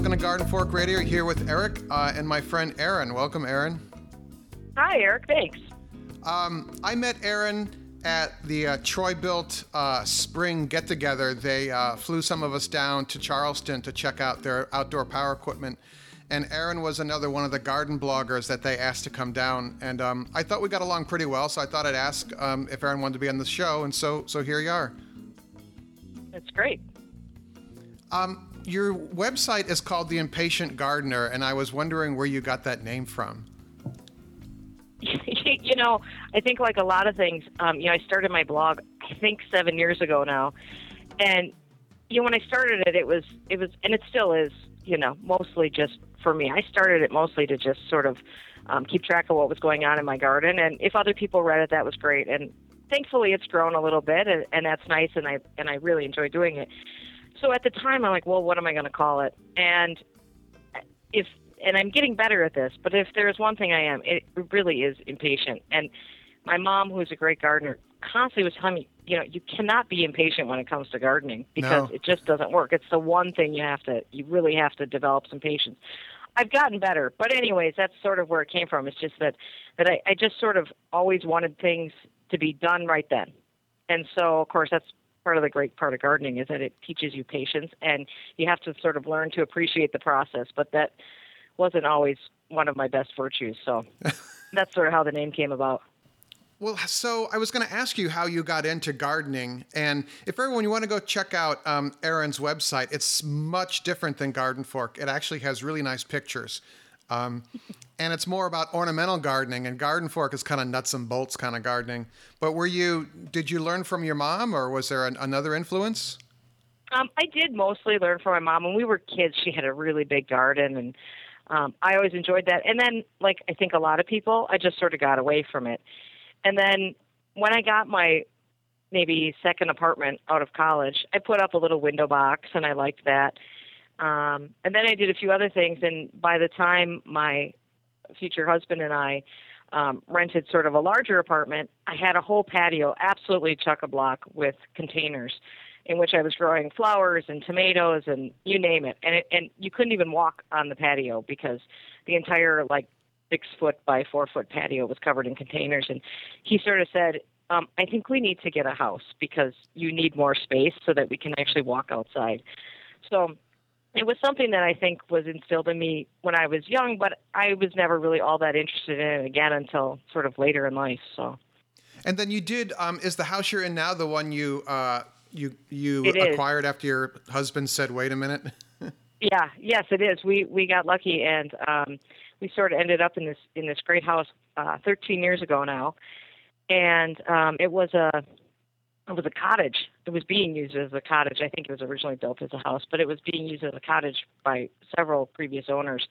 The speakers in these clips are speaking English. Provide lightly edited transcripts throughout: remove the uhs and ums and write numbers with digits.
welcome to Garden Fork Radio. Here with Eric and my friend Aaron. Welcome, Aaron. Hi, Eric. Thanks. I met Aaron at the Troy-Bilt spring get-together. They flew some of us down to Charleston to check out their outdoor power equipment. And Aaron was another one of the garden bloggers that they asked to come down. And I thought we got along pretty well, so I thought I'd ask if Aaron wanted to be on the show. And so here you are. That's great. Your website is called The Impatient Gardener, and I was wondering where you got that name from. I think like a lot of things, I started my blog, I think 7 years ago now. And, when I started it, it was, and it still is, mostly just for me. I started it mostly to just sort of keep track of what was going on in my garden. And if other people read it, that was great. And thankfully it's grown a little bit, and that's nice. And I really enjoy doing it. So at the time I'm like, well, what am I going to call it? And I'm getting better at this, but if there's one thing I am, it really is impatient. And my mom, who's a great gardener, constantly was telling me, you cannot be impatient when it comes to gardening because it just doesn't work. It's the one thing you really have to develop some patience. I've gotten better, but anyways, that's sort of where it came from. It's just that I just sort of always wanted things to be done right then. And so, of course, that's part of the great part of gardening is that it teaches you patience, and you have to sort of learn to appreciate the process, but that wasn't always one of my best virtues. So that's sort of how the name came about. Well, so I was going to ask you how you got into gardening. And if everyone, you want to go check out Aaron's website, it's much different than Garden Fork. It actually has really nice pictures. And it's more about ornamental gardening, and Garden Fork is kind of nuts and bolts kind of gardening. But did you learn from your mom, or was there another influence? I did mostly learn from my mom. When we were kids, she had a really big garden, and I always enjoyed that. And then, like I think a lot of people, I just sort of got away from it. And then when I got my maybe second apartment out of college, I put up a little window box, and I liked that. And then I did a few other things. And by the time my future husband and I rented sort of a larger apartment, I had a whole patio, absolutely chock-a-block with containers in which I was growing flowers and tomatoes and you name it. And you couldn't even walk on the patio because the entire 6-foot by 4-foot patio was covered in containers. And he sort of said, I think we need to get a house because you need more space so that we can actually walk outside. So it was something that I think was instilled in me when I was young, but I was never really all that interested in it again until sort of later in life. So. And then you did, is the house you're in now the one you acquired after your husband said, wait a minute? Yes, it is. We got lucky, and we sort of ended up in this great house 13 years ago now, and it was a cottage. It was being used as a cottage. I think it was originally built as a house, but it was being used as a cottage by several previous owners.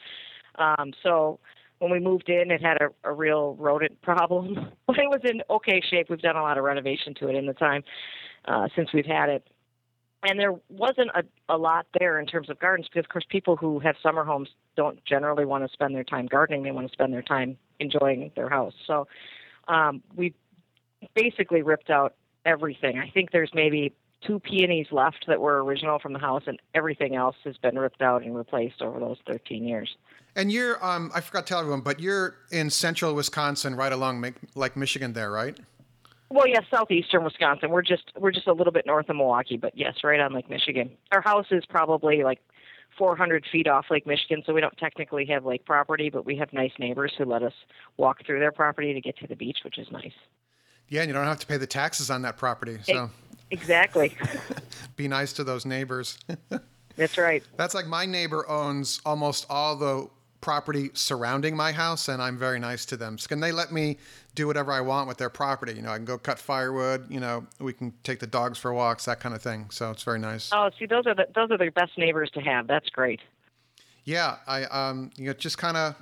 So when we moved in, it had a real rodent problem, but it was in okay shape. We've done a lot of renovation to it in the time since we've had it. And there wasn't a lot there in terms of gardens because, of course, people who have summer homes don't generally want to spend their time gardening. They want to spend their time enjoying their house. So we basically ripped out everything. I think there's maybe 2 peonies left that were original from the house, and everything else has been ripped out and replaced over those 13 years. And you're, I forgot to tell everyone, but you're in central Wisconsin, right along Lake Michigan there, right? Well, yes, southeastern Wisconsin. We're just a little bit north of Milwaukee, but yes, right on Lake Michigan. Our house is probably 400 feet off Lake Michigan, so we don't technically have lake property, but we have nice neighbors who let us walk through their property to get to the beach, which is nice. Yeah, and you don't have to pay the taxes on that property. So exactly. Be nice to those neighbors. That's right. That's like my neighbor owns almost all the property surrounding my house, and I'm very nice to them. So can they let me do whatever I want with their property? I can go cut firewood, we can take the dogs for walks, that kind of thing. So it's very nice. Oh, see, those are the best neighbors to have. That's great. Yeah, I just kind of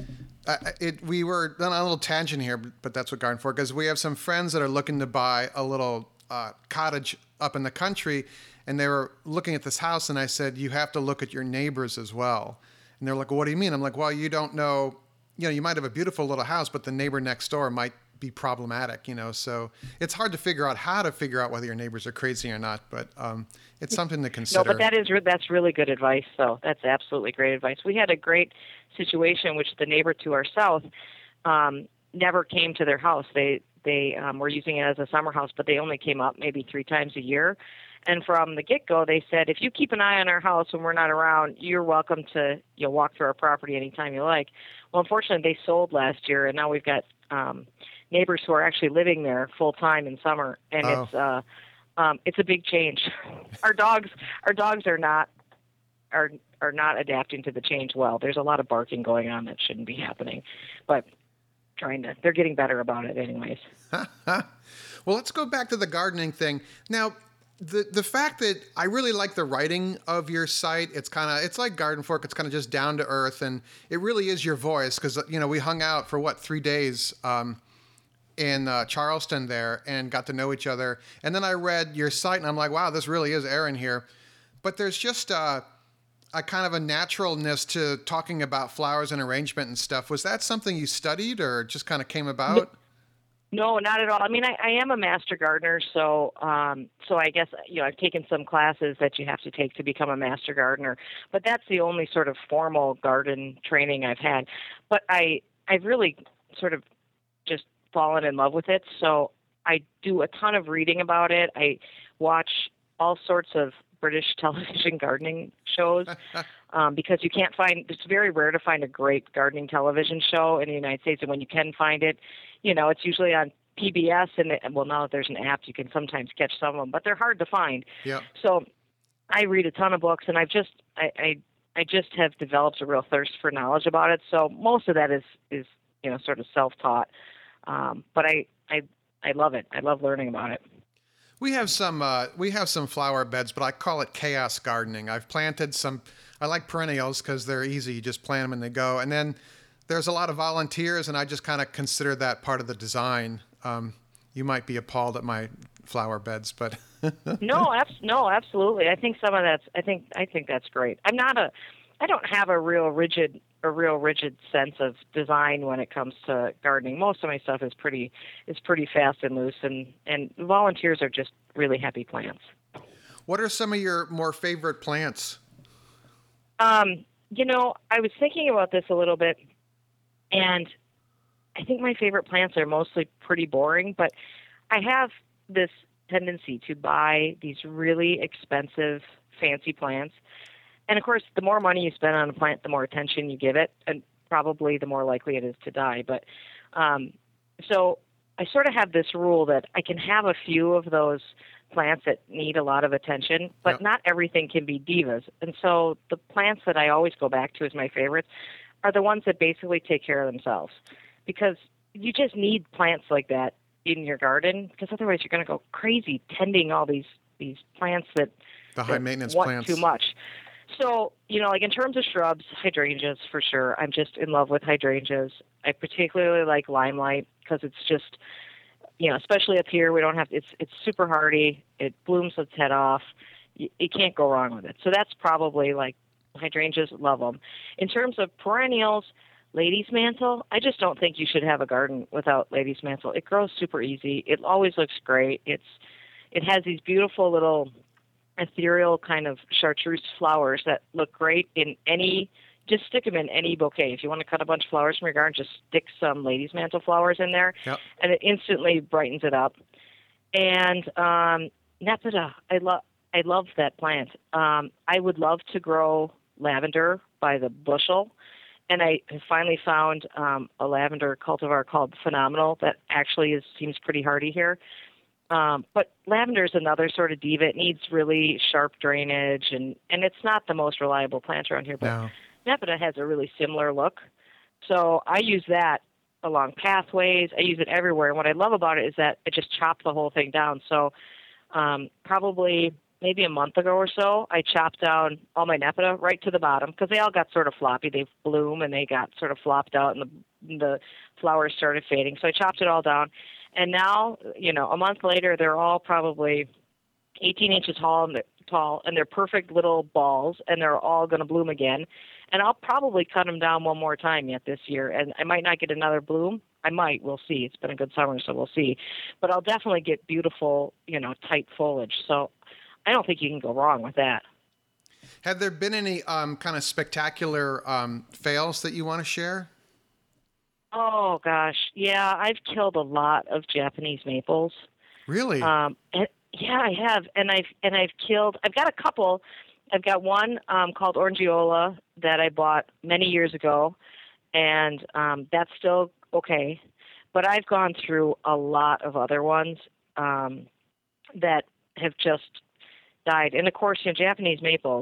we were on a little tangent here, but that's what Garden Fork, because we have some friends that are looking to buy a little cottage up in the country, and they were looking at this house, and I said, you have to look at your neighbors as well. And they're like, well, what do you mean? I'm like, well, you don't know, you might have a beautiful little house, but the neighbor next door might be problematic, so it's hard to figure out whether your neighbors are crazy or not, but it's something to consider. No, but that's really good advice. So that's absolutely great advice. We had a great situation, which the neighbor to our south never came to their house. They were using it as a summer house, but they only came up maybe 3 times a year. And from the get-go, they said, if you keep an eye on our house when we're not around, you're welcome to walk through our property anytime you like. Well, unfortunately, they sold last year, and now we've got neighbors who are actually living there full-time in summer, and it's a big change. Our dogs are not adapting to the change well. There's a lot of barking going on that shouldn't be happening, but they're getting better about it anyways. Well, let's go back to the gardening thing. Now, the fact that I really like the writing of your site, it's like Garden Fork. It's kind of just down to earth, and it really is your voice, because we hung out for 3 days in Charleston there and got to know each other. And then I read your site, and I'm like, wow, this really is Aaron here. But there's just a kind of a naturalness to talking about flowers and arrangement and stuff. Was that something you studied or just kind of came about? No, not at all. I mean, I am a master gardener, so I guess I've taken some classes that you have to take to become a master gardener, but that's the only sort of formal garden training I've had. But I've really sort of just fallen in love with it, so I do a ton of reading about it. I watch all sorts of British television gardening shows because it's very rare to find a great gardening television show in the United States, and when you can find it, it's usually on PBS, and now that there's an app, you can sometimes catch some of them, but they're hard to find. Yeah. So I read a ton of books, and I just have developed a real thirst for knowledge about it. So most of that is sort of self-taught, but I love it. I love learning about it. We have some flower beds, but I call it chaos gardening. I've planted some. I like perennials because they're easy. You just plant them and they go. And then there's a lot of volunteers, and I just kind of consider that part of the design. You might be appalled at my flower beds, but no, absolutely. I think some of that's. I think that's great. I don't have a real rigid sense of design when it comes to gardening. Most of my stuff is pretty fast and loose, and volunteers are just really happy plants. What are some of your more favorite plants? I was thinking about this a little bit, and I think my favorite plants are mostly pretty boring, but I have this tendency to buy these really expensive, fancy plants. And of course, the more money you spend on a plant, the more attention you give it, and probably the more likely it is to die. But so I sort of have this rule that I can have a few of those plants that need a lot of attention, but not everything can be divas. And so the plants that I always go back to as my favorites are the ones that basically take care of themselves, because you just need plants like that in your garden, because otherwise you're going to go crazy tending all these plants that high maintenance want plants too much. So, like in terms of shrubs, hydrangeas for sure. I'm just in love with hydrangeas. I particularly like limelight because it's just, especially up here, we don't have, it's super hardy. It blooms its head off. You can't go wrong with it. So that's probably like hydrangeas, love them. In terms of perennials, lady's mantle, I just don't think you should have a garden without lady's mantle. It grows super easy. It always looks great. It has these beautiful little ethereal kind of chartreuse flowers that look great in just stick them in any bouquet. If you want to cut a bunch of flowers from your garden, just stick some lady's mantle flowers in there, and it instantly brightens it up. And Nepeta, I love that plant. I would love to grow lavender by the bushel, and I finally found a lavender cultivar called Phenomenal that actually seems pretty hardy here. But lavender is another sort of diva. It needs really sharp drainage, and it's not the most reliable plant around here. But Nepeta has a really similar look. So I use that along pathways. I use it everywhere. And what I love about it is that I just chop the whole thing down. So probably maybe a month ago or so, I chopped down all my Nepeta right to the bottom because they all got sort of floppy. They bloom, and they got sort of flopped out, and the flowers started fading. So I chopped it all down. And now, a month later, they're all probably 18 inches tall, and they're perfect little balls, and they're all going to bloom again. And I'll probably cut them down one more time yet this year, and I might not get another bloom, I might. We'll see. It's been a good summer, so we'll see. But I'll definitely get beautiful, tight foliage. So I don't think you can go wrong with that. Have there been any kind of spectacular fails that you want to share? Oh gosh, yeah, I've killed a lot of Japanese maples. Really? Yeah, I have, and I've killed. I've got a couple. I've got one called Orangiola that I bought many years ago, and that's still okay. But I've gone through a lot of other ones that have just died. And of course, Japanese maples.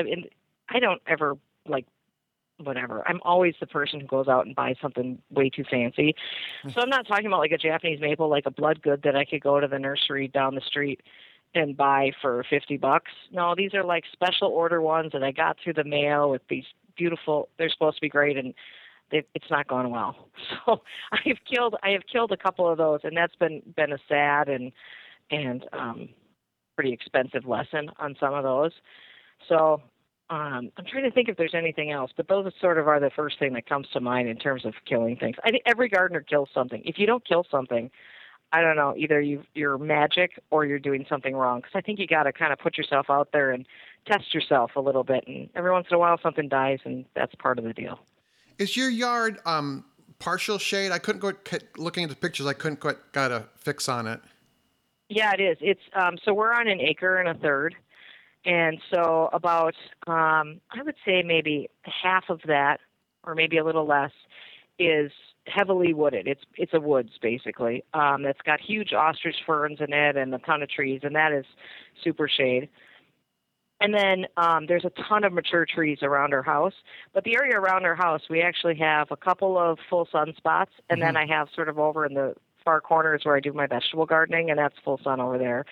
I don't ever like whatever. I'm always the person who goes out and buys something way too fancy. So I'm not talking about like a Japanese maple, like a blood good that I could go to the nursery down the street and buy for $50. No, these are like special order ones that I got through the mail with these beautiful. They're supposed to be great, and it's not gone well. So I have killed a couple of those, and that's been a sad and pretty expensive lesson on some of those. So I'm trying to think if there's anything else, but those sort of are the first thing that comes to mind in terms of killing things. I think every gardener kills something. If you don't kill something, I don't know, either you're magic or you're doing something wrong. Because I think you got to kind of put yourself out there and test yourself a little bit. And every once in a while something dies, and that's part of the deal. Is your yard partial shade? I couldn't looking at the pictures. I couldn't quite got a fix on it. Yeah, it is. It's so we're on an acre and a third. And so about, I would say maybe half of that, or maybe a little less, is heavily wooded. It's a woods, basically. That's got huge ostrich ferns in it and a ton of trees, and that is super shade. And then there's a ton of mature trees around our house. But the area around our house, we actually have a couple of full sun spots, and then I have sort of over in the far corners where I do my vegetable gardening, and that's full sun over there.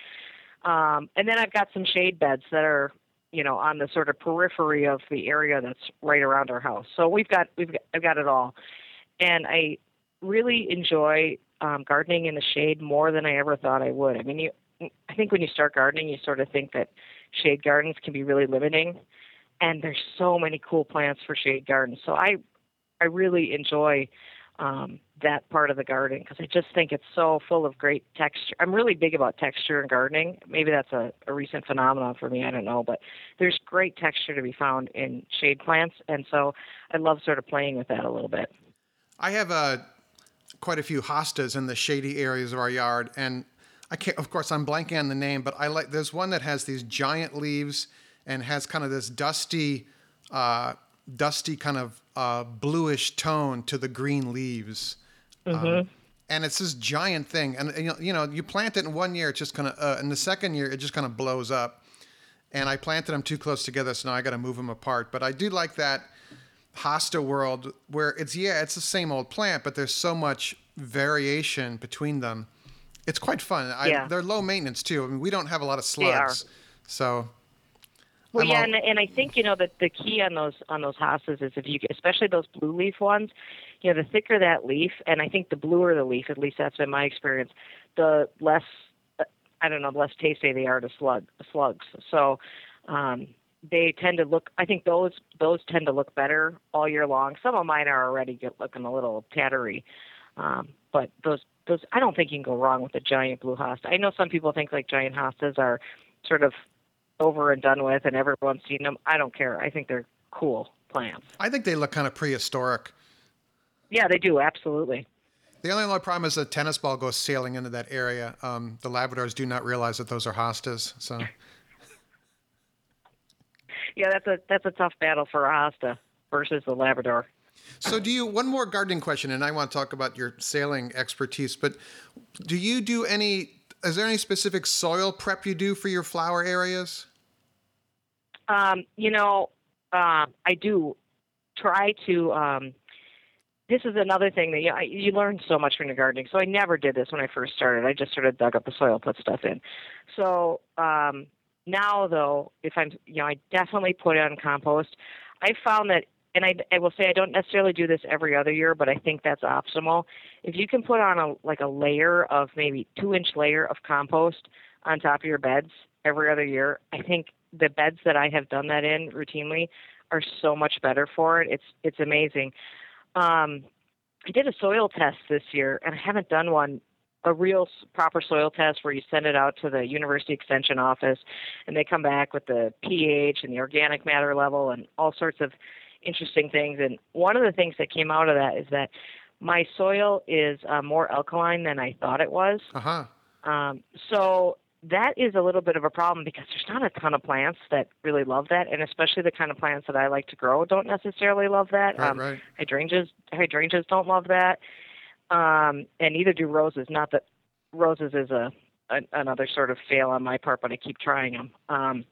And then I've got some shade beds that are, on the sort of periphery of the area that's right around our house. So I've got it all, and I really enjoy gardening in the shade more than I ever thought I would. I mean, I think when you start gardening, you sort of think that shade gardens can be really limiting, and there's so many cool plants for shade gardens. So I really enjoy that part of the garden because I just think it's so full of great texture. I'm really big about texture in gardening. Maybe that's a recent phenomenon for me. I don't know, but there's great texture to be found in shade plants, and so I love sort of playing with that a little bit. I have quite a few hostas in the shady areas of our yard, and I can't. Of course, I'm blanking on the name, but there's one that has these giant leaves and has kind of this dusty kind of bluish tone to the green leaves. And it's this giant thing. And, you plant it in 1 year, it's just kind of, in the second year, it just kind of blows up. And I planted them too close together, so now I got to move them apart. But I do like that hosta world where it's the same old plant, but there's so much variation between them. It's quite fun. They're low maintenance too. I mean, we don't have a lot of slugs. So. Well, and I think that the key on those hostas is especially those blue leaf ones, the thicker that leaf, and I think the bluer the leaf, at least that's been my experience, the less less tasty they are to slugs. So they tend to look. I think those tend to look better all year long. Some of mine are already looking a little tattery, but those I don't think you can go wrong with a giant blue hosta. I know some people think like giant hostas are sort of over and done with and everyone's seen them. I don't care. I think they're cool plants. I think they look kind of prehistoric. Yeah, they do. Absolutely. The only problem is a tennis ball goes sailing into that area. The Labradors do not realize that those are hostas. So. Yeah, that's a tough battle for a hosta versus the Labrador. So one more gardening question, and I want to talk about your sailing expertise, but is there any specific soil prep you do for your flower areas? I do try to. This is another thing that you learn so much from your gardening. So I never did this when I first started. I just sort of dug up the soil, put stuff in. So now, though, I definitely put on compost. I found that, and I will say I don't necessarily do this every other year, but I think that's optimal. If you can put on a layer of maybe 2-inch layer of compost on top of your beds every other year, I think the beds that I have done that in routinely are so much better for it. It's amazing. I did a soil test this year, and I haven't done one, a real proper soil test where you send it out to the university extension office, and they come back with the pH and the organic matter level and all sorts of interesting things. And one of the things that came out of that is that my soil is more alkaline than I thought it was. Uh-huh. So that is a little bit of a problem because there's not a ton of plants that really love that, and especially the kind of plants that I like to grow don't necessarily love that. Right. Hydrangeas don't love that, and neither do roses. Not that roses is another sort of fail on my part, but I keep trying them.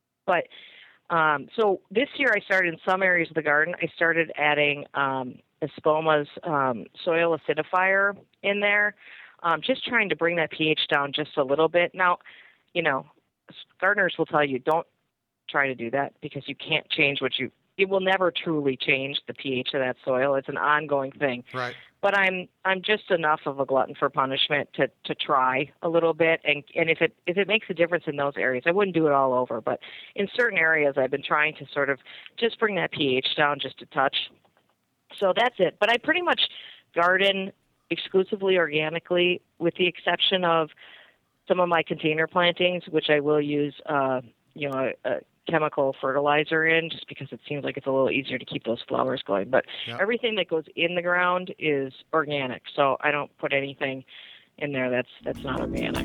So this year I started in some areas of the garden. I started adding Espoma's soil acidifier in there. Just trying to bring that pH down just a little bit. Now, gardeners will tell you don't try to do that because you can't change it will never truly change the pH of that soil. It's an ongoing thing. Right. But I'm just enough of a glutton for punishment to try a little bit, and if it makes a difference in those areas, I wouldn't do it all over. But in certain areas, I've been trying to sort of just bring that pH down just a touch. So that's it. But I pretty much garden exclusively organically, with the exception of some of my container plantings, which I will use a chemical fertilizer in, just because it seems like it's a little easier to keep those flowers going. But Everything that goes in the ground is organic, so I don't put anything in there that's not organic.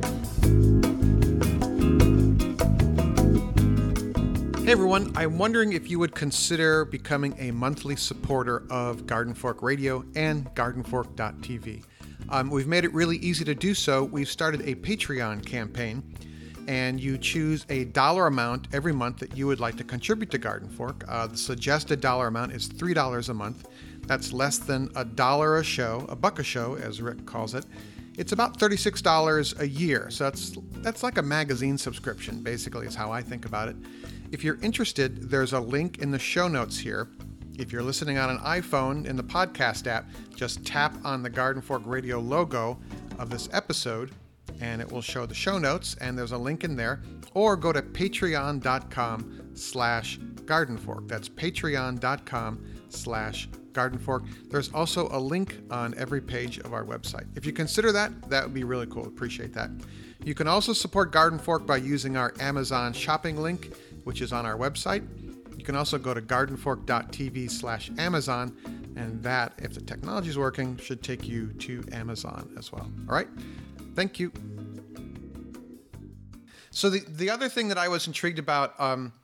Hey everyone, I'm wondering if you would consider becoming a monthly supporter of Garden Fork Radio and GardenFork.tv. We've made it really easy to do so. We've started a Patreon campaign, and you choose a dollar amount every month that you would like to contribute to Garden Fork. The suggested dollar amount is $3 a month. That's less than $1 a show, $1 a show, as Rick calls it. It's about $36 a year, so that's like a magazine subscription, basically, is how I think about it. If you're interested, there's a link in the show notes here. If you're listening on an iPhone in the podcast app, just tap on the Garden Fork Radio logo of this episode, and it will show the show notes, and there's a link in there. Or go to patreon.com/gardenfork. That's patreon.com/gardenfork. There's also a link on every page of our website. If you consider that, that would be really cool. Appreciate that. You can also support Garden Fork by using our Amazon shopping link, which is on our website. You can also go to gardenfork.tv/Amazon, and that, if the technology is working, should take you to Amazon as well. All right? Thank you. So the other thing that I was intrigued about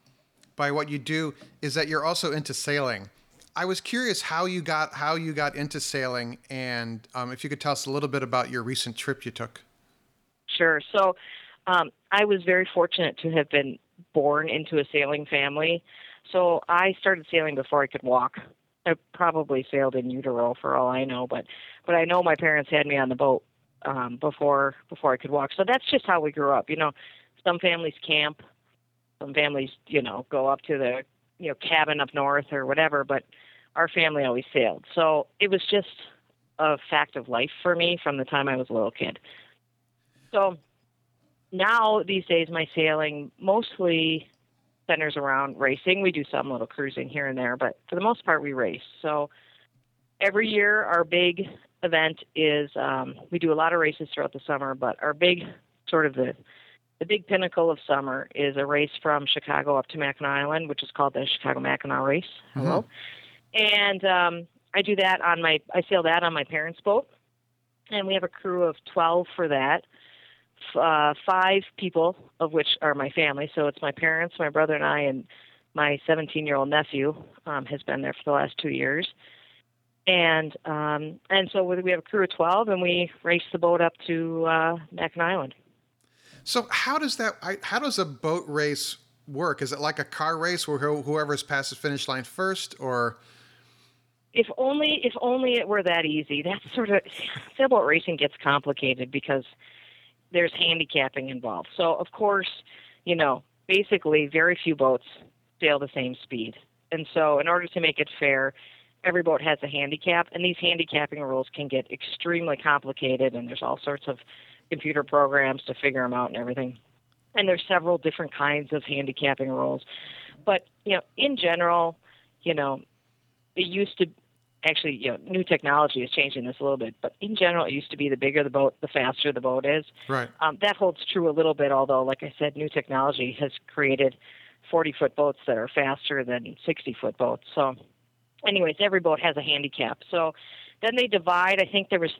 by what you do is that you're also into sailing. I was curious how you got into sailing, and if you could tell us a little bit about your recent trip you took. Sure. So I was very fortunate to have been born into a sailing family. So I started sailing before I could walk. I probably sailed in utero for all I know, but I know my parents had me on the boat before I could walk. So that's just how we grew up. Some families camp, some families, go up to the cabin up north or whatever, but our family always sailed. So it was just a fact of life for me from the time I was a little kid. So now these days my sailing mostly centers around racing. We do some little cruising here and there, but for the most part we race. So every year our big event is we do a lot of races throughout the summer, but our big sort of the big pinnacle of summer is a race from Chicago up to Mackinac Island, which is called the Chicago Mackinac Race. Hello. And I do that I sail that on my parents' boat, and we have a crew of 12 for that. 5 people, of which are my family. So it's my parents, my brother and I, and my 17-year-old nephew has been there for the last 2 years. And so we have a crew of 12, and we race the boat up to Mackinac Island. So how does a boat race work? Is it like a car race where whoever's past the finish line first, or? If only it were that easy. That's sort of, sailboat racing gets complicated because there's handicapping involved. So of course, basically very few boats sail the same speed. And so in order to make it fair, every boat has a handicap, and these handicapping rules can get extremely complicated, and there's all sorts of computer programs to figure them out and everything. And there's several different kinds of handicapping rules. But, in general, it used to actually, new technology is changing this a little bit, but in general, it used to be the bigger the boat, the faster the boat is. Right. That holds true a little bit, although, like I said, new technology has created 40-foot boats that are faster than 60-foot boats. So, anyways, every boat has a handicap. So then they divide. I think there was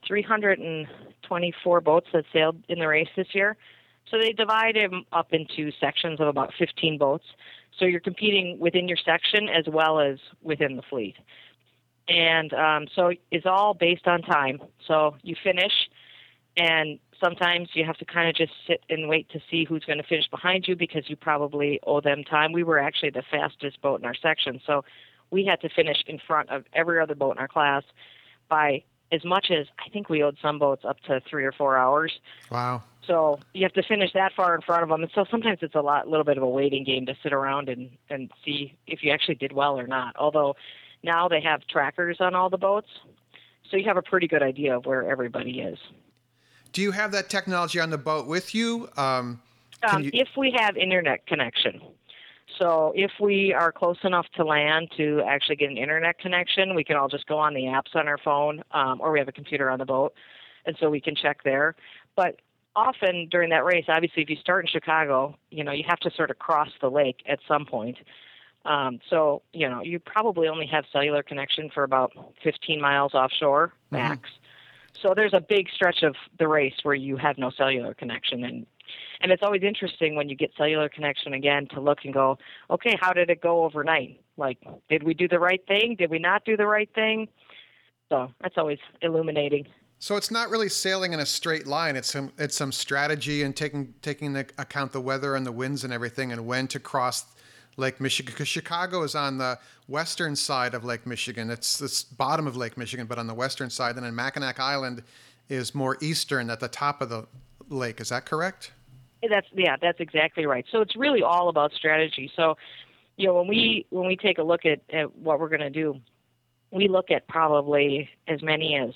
324 boats that sailed in the race this year. So they divide them up into sections of about 15 boats. So you're competing within your section as well as within the fleet. And so it's all based on time. So you finish, and sometimes you have to kind of just sit and wait to see who's going to finish behind you because you probably owe them time. We were actually the fastest boat in our section, so we had to finish in front of every other boat in our class by as much as, I think we owed some boats up to 3 or 4 hours. Wow. So you have to finish that far in front of them. And so sometimes it's little bit of a waiting game to sit around and see if you actually did well or not. Although now they have trackers on all the boats, so you have a pretty good idea of where everybody is. Do you have that technology on the boat with you? If we have internet connection. So if we are close enough to land to actually get an internet connection, we can all just go on the apps on our phone, or we have a computer on the boat, and so we can check there. But often during that race, obviously, if you start in Chicago, you have to sort of cross the lake at some point. So, you probably only have cellular connection for about 15 miles offshore max. Mm-hmm. So there's a big stretch of the race where you have no cellular connection. And it's always interesting when you get cellular connection again to look and go, okay, how did it go overnight? Like, did we do the right thing? Did we not do the right thing? So that's always illuminating. So it's not really sailing in a straight line. It's some strategy and taking into account the weather and the winds and everything and when to cross Lake Michigan, because Chicago is on the western side of Lake Michigan. It's the bottom of Lake Michigan, but on the western side. And then Mackinac Island is more eastern at the top of the lake. Is that correct? That's exactly right. So it's really all about strategy. So, when we take a look at what we're going to do, we look at probably as many as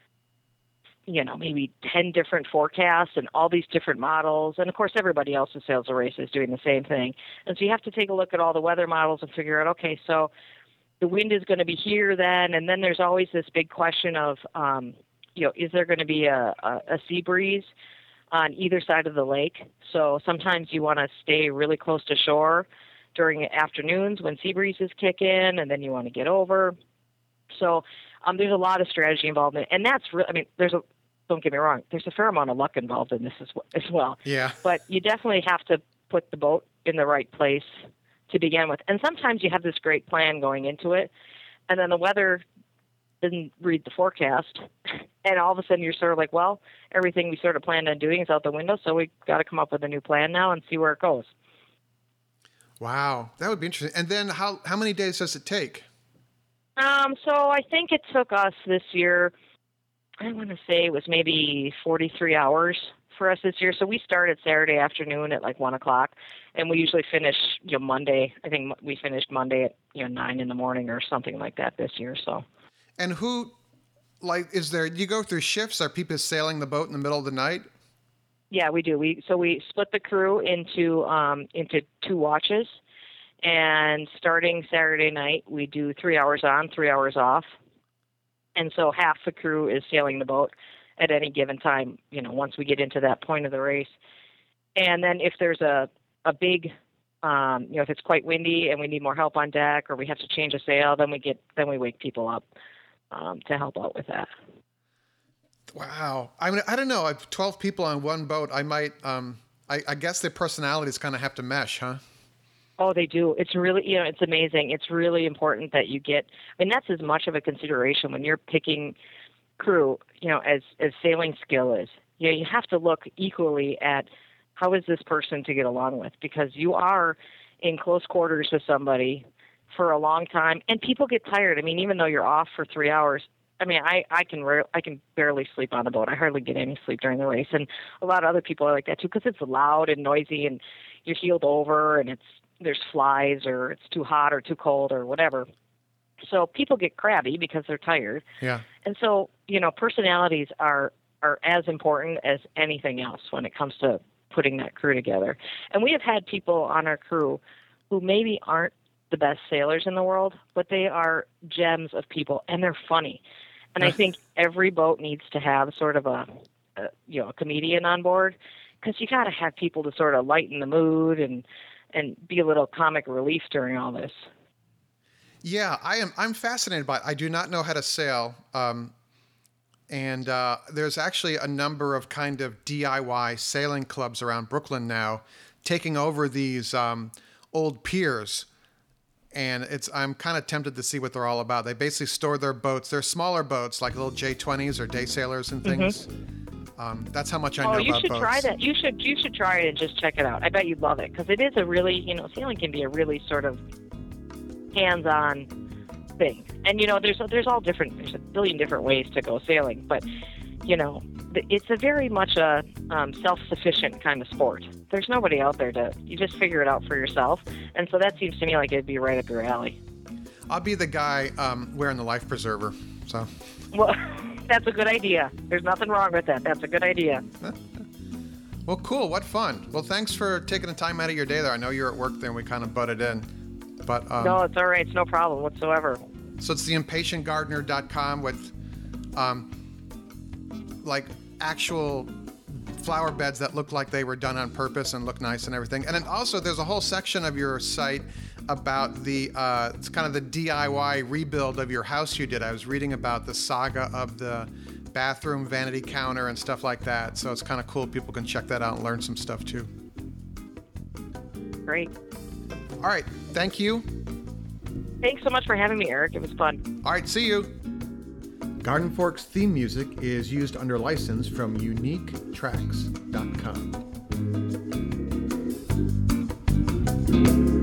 maybe 10 different forecasts and all these different models. And of course, everybody else who sails the race is doing the same thing. And so you have to take a look at all the weather models and figure out, okay, so the wind is going to be here then. And then there's always this big question of, is there going to be a sea breeze on either side of the lake? So sometimes you want to stay really close to shore during afternoons when sea breezes kick in, and then you want to get over. So there's a lot of strategy involved in it. And that's really, don't get me wrong, there's a fair amount of luck involved in this as well. Yeah. But you definitely have to put the boat in the right place to begin with. And sometimes you have this great plan going into it, and then the weather didn't read the forecast, and all of a sudden you're sort of like, well, everything we sort of planned on doing is out the window, so we got to come up with a new plan now and see where it goes. Wow, that would be interesting. And then how many days does it take? So I think it took us this year, I want to say it was maybe 43 hours for us this year. So we started Saturday afternoon at like 1 o'clock, and we usually finish, Monday. I think we finished Monday at, 9 in the morning or something like that this year. So. And do you go through shifts? Are people sailing the boat in the middle of the night? Yeah, we do. We split the crew into 2 watches, and starting Saturday night, we do 3 hours on, 3 hours off. And so half the crew is sailing the boat at any given time, once we get into that point of the race. And then if there's a big, if it's quite windy and we need more help on deck or we have to change a sail, then we wake people up to help out with that. Wow. I don't know. 12 people on one boat. I might, I guess their personalities kind of have to mesh, huh? Oh, they do. It's really, it's amazing. It's really important that you get, that's as much of a consideration when you're picking crew, as sailing skill is. You have to look equally at how is this person to get along with, because you are in close quarters with somebody for a long time, and people get tired. Even though you're off for 3 hours, I can barely sleep on the boat. I hardly get any sleep during the race, and a lot of other people are like that too, because it's loud and noisy, and you're heeled over, and there's flies, or it's too hot or too cold or whatever. So people get crabby because they're tired. Yeah. And so, personalities are as important as anything else when it comes to putting that crew together. And we have had people on our crew who maybe aren't the best sailors in the world, but they are gems of people, and they're funny. And I think every boat needs to have sort of a comedian on board, because you got to have people to sort of lighten the mood and be a little comic relief during all this. Yeah, I'm fascinated by it. I do not know how to sail. And there's actually a number of kind of DIY sailing clubs around Brooklyn now taking over these old piers. And I'm kind of tempted to see what they're all about. They basically store their boats. They're smaller boats, like little J20s or day sailors and things. That's how much I know about boats. Oh, you should try that. You should try it and just check it out. I bet you'd love it, because it is a really, sailing can be a really sort of hands-on thing. And there's all different. There's a billion different ways to go sailing, but it's a very much a self-sufficient kind of sport. There's nobody out there you just figure it out for yourself. And so that seems to me like it'd be right up your alley. I'll be the guy wearing the life preserver. So. Well, that's a good idea. There's nothing wrong with that. That's a good idea. Well, cool. What fun. Well, thanks for taking the time out of your day there. I know you're at work there and we kind of butted in. But no, it's all right. It's no problem whatsoever. So it's theimpatientgardener.com with like actual flower beds that look like they were done on purpose and look nice and everything. And then also there's a whole section of your site about it's kind of the DIY rebuild of your house you did. I was reading about the saga of the bathroom vanity counter and stuff like that. So it's kind of cool. People can check that out and learn some stuff too. Great. All right. Thank you. Thanks so much for having me, Eric. It was fun. All right, see you. Garden Fork's theme music is used under license from uniquetracks.com.